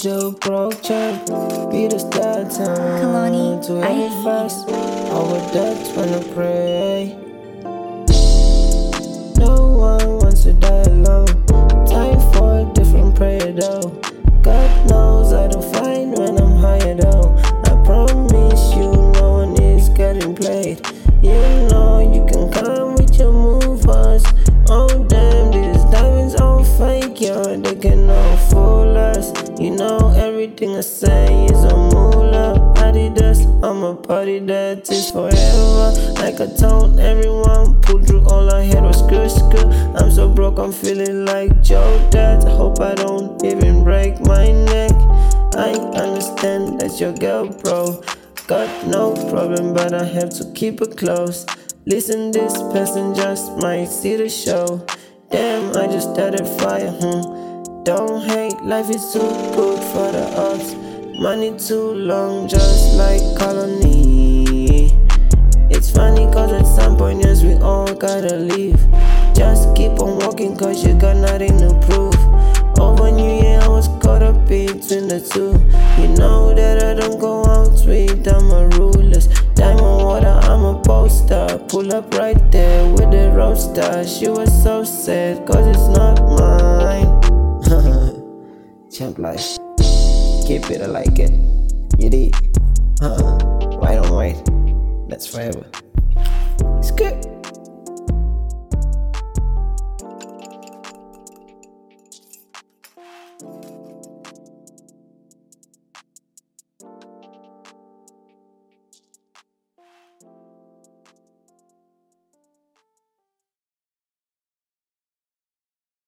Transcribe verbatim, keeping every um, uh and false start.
jailbroke child. Beat us that time Kalani, to I have hate it fast. Our dads wanna pray. No one wants to die alone. Time for a different prayer though. God knows I don't find when I'm higher though. I promise you no one is getting played. You know you can come with your movers. Oh damn, these diamonds all fake, yeah, they cannot fool us. You know everything I say is a moolah. Adidas, I'm a party that is forever. Like I told everyone, pulled through all I had was screw screw. I'm so broke, I'm feeling like Joe Dad. I hope I don't even break my neck. I understand that's your girl, bro. Got no problem, but I have to keep it close. Listen, this person just might see the show. Damn, I just started fire, hmm. Don't hate, life is too good for the ups. Money too long, just like Kalani. It's funny cause at some point, yes, we all gotta leave. Just keep on walking cause you got nothing to prove. Over New Year, I was caught up between the two. You know that I don't go out without my rulers. Diamond water, I'm a poster. Pull up right there with the roadster. She was so sad cause it's not mine. Champ life. Keep it, I like it. You did. Uh-uh. White on white. That's forever. It's good.